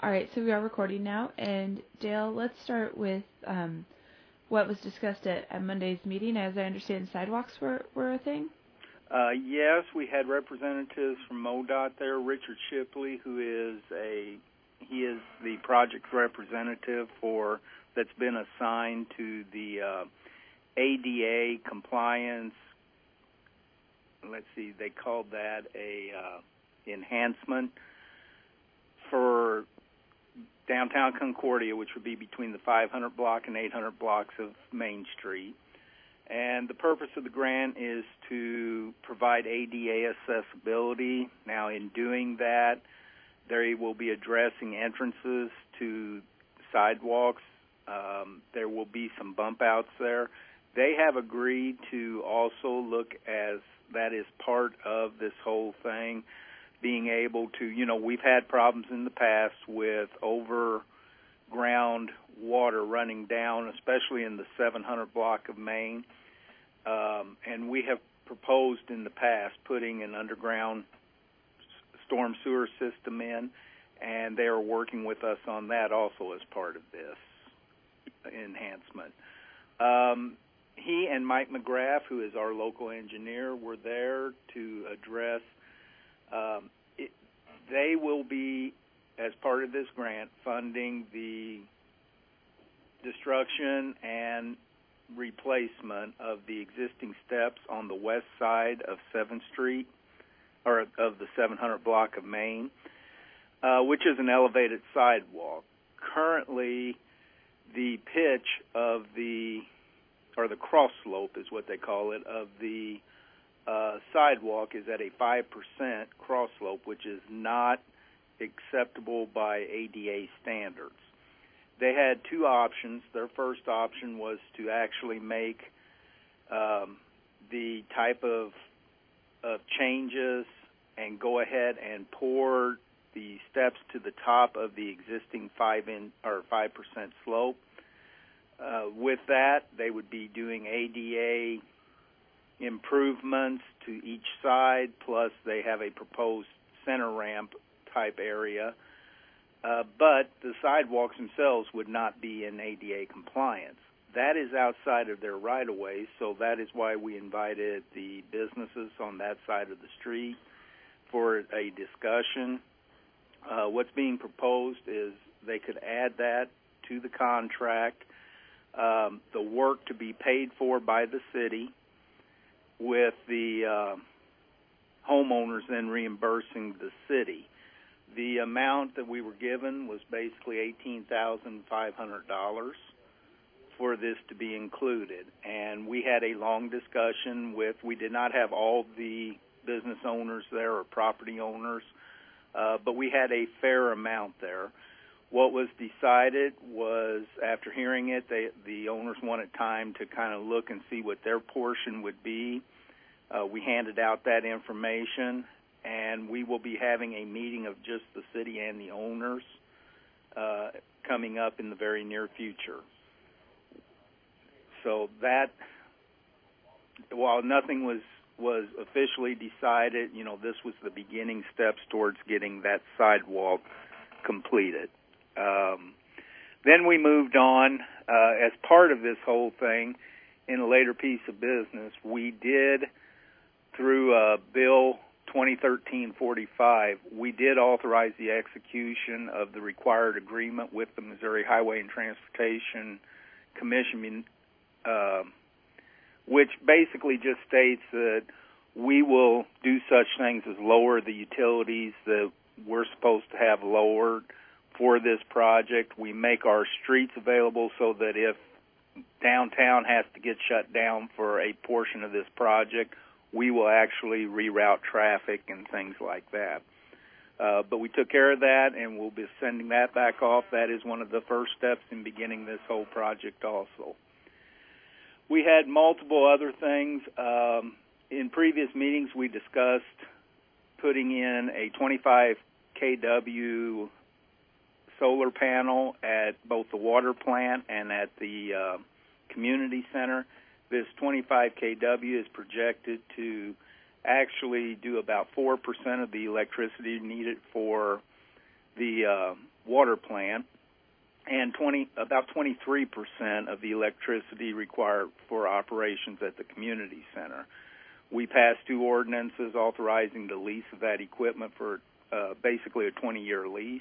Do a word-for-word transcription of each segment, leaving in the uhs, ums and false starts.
All right, so we are recording now. And Dale, let's start with um, what was discussed at, at Monday's meeting. As I understand, sidewalks were, were a thing? Uh, yes, we had representatives from MoDOT there. Richard Shipley, who is a he is the project representative for that's been assigned to the uh, A D A compliance. Let's see, they called that a uh, enhancement for downtown Concordia, which would be between the five hundred block and eight hundred blocks of Main Street. And the purpose of the grant is to provide A D A accessibility. Now, in doing that, they will be addressing entrances to sidewalks. Um, there will be some bump outs there. They have agreed to also look as that is part of this whole thing, being able to, you know, we've had problems in the past with overground water running down, especially in the seven hundred block of Main. Um, and we have proposed in the past putting an underground storm sewer system in, and they are working with us on that also as part of this enhancement. Um, he and Mike McGrath, who is our local engineer, were there to address. Um, it, they will be, as part of this grant, funding the destruction and replacement of the existing steps on the west side of seventh Street, or of the seven hundred block of Main, uh, which is an elevated sidewalk. Currently, the pitch of the, or the cross slope is what they call it, of the uh, sidewalk is at a five percent cross slope, which is not acceptable by A D A standards. They had two options. Their first option was to actually make um, the type of, of changes and go ahead and pour the steps to the top of the existing five in or five percent slope. Uh, with that, they would be doing A D A improvements to each side, plus they have a proposed center ramp type area. Uh, but the sidewalks themselves would not be in A D A compliance. That is outside of their right-of-way, so that is why we invited the businesses on that side of the street for a discussion. Uh, what's being proposed is they could add that to the contract, um, the work to be paid for by the city, with the uh, homeowners then reimbursing the city. The amount that we were given was basically eighteen thousand five hundred dollars for this to be included. And we had a long discussion with, we did not have all the business owners there or property owners, uh, but we had a fair amount there. What was decided was, after hearing it, they, the owners wanted time to kind of look and see what their portion would be. Uh, we handed out that information, and we will be having a meeting of just the city and the owners uh, coming up in the very near future. So that, while nothing was, was officially decided, you know, this was the beginning steps towards getting that sidewalk completed. Um, then we moved on. Uh, as part of this whole thing, in a later piece of business, we did, through uh, Bill twenty thirteen forty-five, we did authorize the execution of the required agreement with the Missouri Highway and Transportation Commission, uh, which basically just states that we will do such things as lower the utilities that we're supposed to have lowered for this project. We make our streets available so that if downtown has to get shut down for a portion of this project, we will actually reroute traffic and things like that. Uh, but we took care of that, and we'll be sending that back off. That is one of the first steps in beginning this whole project also. We had multiple other things. Um, in previous meetings, we discussed putting in a twenty-five K W solar panel at both the water plant and at the uh, community center. This twenty-five K W is projected to actually do about four percent of the electricity needed for the uh, water plant, and twenty about twenty-three percent of the electricity required for operations at the community center. We passed two ordinances authorizing the lease of that equipment for uh, basically a twenty-year lease.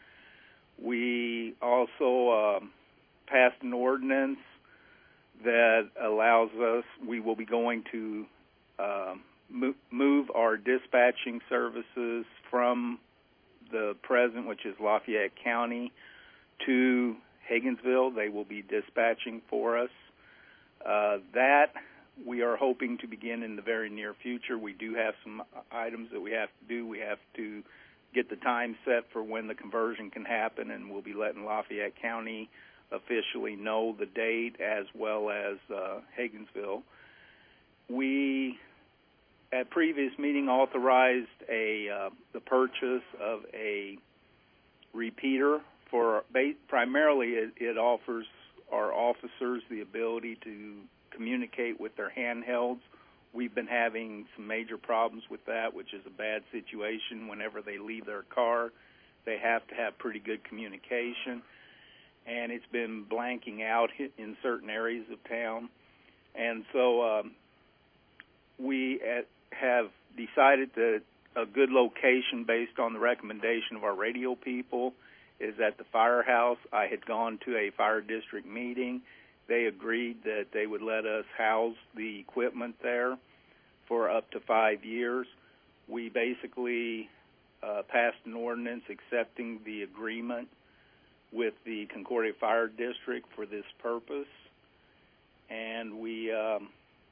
We also um, passed an ordinance that allows us, we will be going to uh, mo- move our dispatching services from the present, which is Lafayette County, to Higginsville. They will be dispatching for us. Uh, that we are hoping to begin in the very near future. We do have some items that we have to do. We have to get the time set for when the conversion can happen, and we'll be letting Lafayette County officially know the date, as well as uh, Higginsville. We, at previous meeting, authorized a uh, the purchase of a repeater for, primarily it, it offers our officers the ability to communicate with their handhelds. We've been having some major problems with that, which is a bad situation. Whenever they leave their car, they have to have pretty good communication, and it's been blanking out in certain areas of town. And so um, we at, have decided that a good location, based on the recommendation of our radio people, is at the firehouse. I had gone to a fire district meeting. They agreed that they would let us house the equipment there for up to five years. We basically uh, passed an ordinance accepting the agreement with the Concordia Fire District for this purpose. And we um,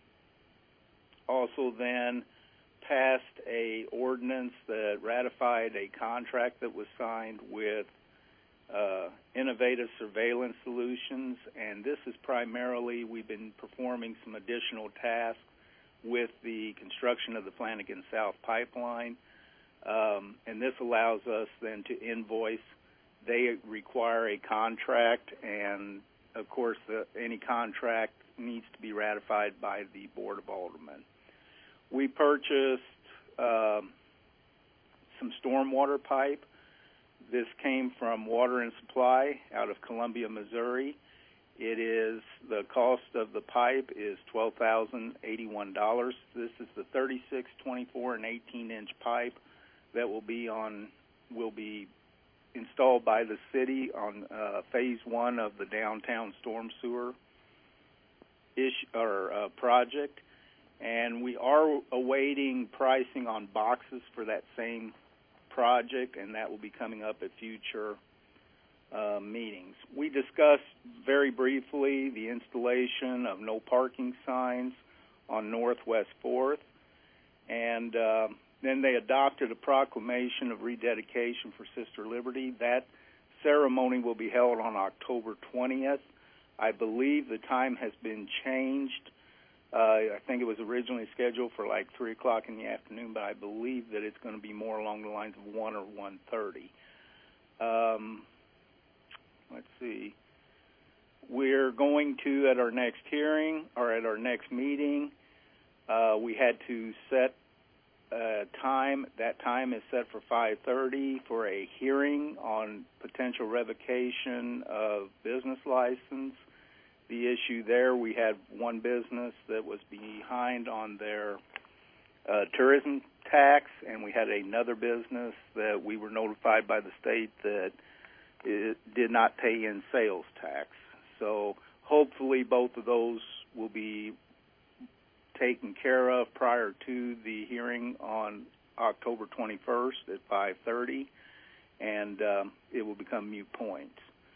also then passed a ordinance that ratified a contract that was signed with Uh, Innovative Surveillance Solutions, and this is primarily, we've been performing some additional tasks with the construction of the Flanagan South Pipeline, um, and this allows us then to invoice. They require a contract, and of course the, any contract needs to be ratified by the Board of Aldermen. We purchased uh, some stormwater pipe. This came from Water and Supply out of Columbia, Missouri. It is, the cost of the pipe is twelve thousand eighty-one dollars. This is the thirty-six, twenty-four, and eighteen inch pipe that will be on, will be installed by the city on uh, phase one of the downtown storm sewer ish, or uh, project. And we are awaiting pricing on boxes for that same project, and that will be coming up at future uh, meetings. We discussed very briefly the installation of no parking signs on Northwest fourth, and uh, then they adopted a proclamation of rededication for Sister Liberty. That ceremony will be held on October twentieth. I believe the time has been changed. Uh, I think it was originally scheduled for like three o'clock in the afternoon, but I believe that it's going to be more along the lines of one or one thirty. Um, let's see. We're going to, at our next hearing, or at our next meeting, uh, we had to set a time. That time is set for five thirty for a hearing on potential revocation of business license. The issue there, we had one business that was behind on their uh, tourism tax, and we had another business that we were notified by the state that it did not pay in sales tax. So hopefully both of those will be taken care of prior to the hearing on October twenty-first at five thirty, and um, it will become moot points.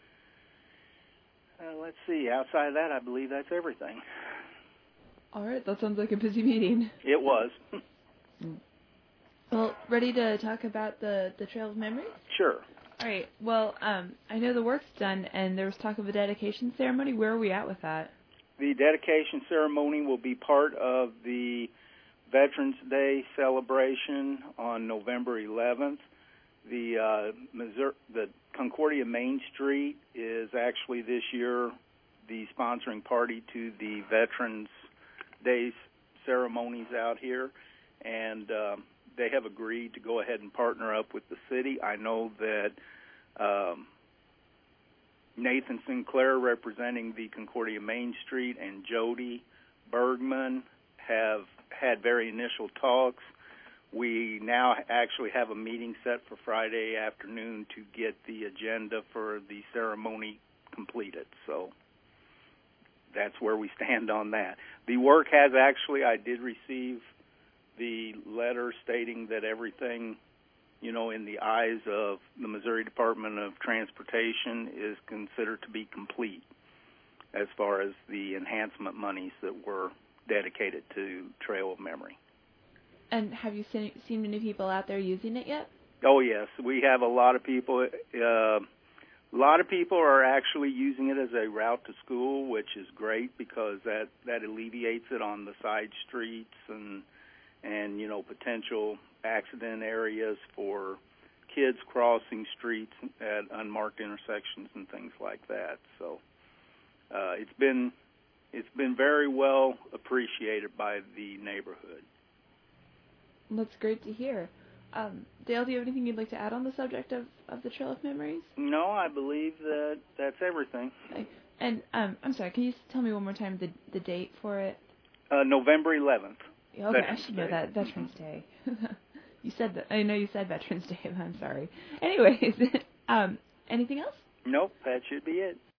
Uh, let's see. Outside of that, I believe that's everything. All right. That sounds like a busy meeting. It was. Well, ready to talk about the, the Trail of Memories? Sure. All right. Well, um, I know the work's done, and there was talk of a dedication ceremony. Where are we at with that? The dedication ceremony will be part of the Veterans Day celebration on November eleventh. The uh, Missouri, the Concordia Main Street is actually this year the sponsoring party to the Veterans Day ceremonies out here, and um, they have agreed to go ahead and partner up with the city. I know that Um, Nathan Sinclair, representing the Concordia Main Street, and Jody Bergman have had very initial talks. We now actually have a meeting set for Friday afternoon to get the agenda for the ceremony completed. So that's where we stand on that. The work has actually, I did receive the letter stating that everything, you know, in the eyes of the Missouri Department of Transportation is considered to be complete as far as the enhancement monies that were dedicated to Trail of Memory. And have you seen, seen many people out there using it yet? Oh, yes. We have a lot of people. Uh, a lot of people are actually using it as a route to school, which is great because that, that alleviates it on the side streets and, and, you know, potential accident areas for kids crossing streets at unmarked intersections and things like that. So uh, it's been it's been very well appreciated by the neighborhood. That's great to hear. Um, Dale, do you have anything you'd like to add on the subject of, of the Trail of Memories? No, I believe that that's everything. Okay. And um, I'm sorry, can you tell me one more time the the date for it? Uh, November eleventh. Okay, Veterans I should know Day. that. Veterans Day. You said that. I know you said Veterans Day, but I'm sorry. Anyways, um, anything else? Nope, that should be it.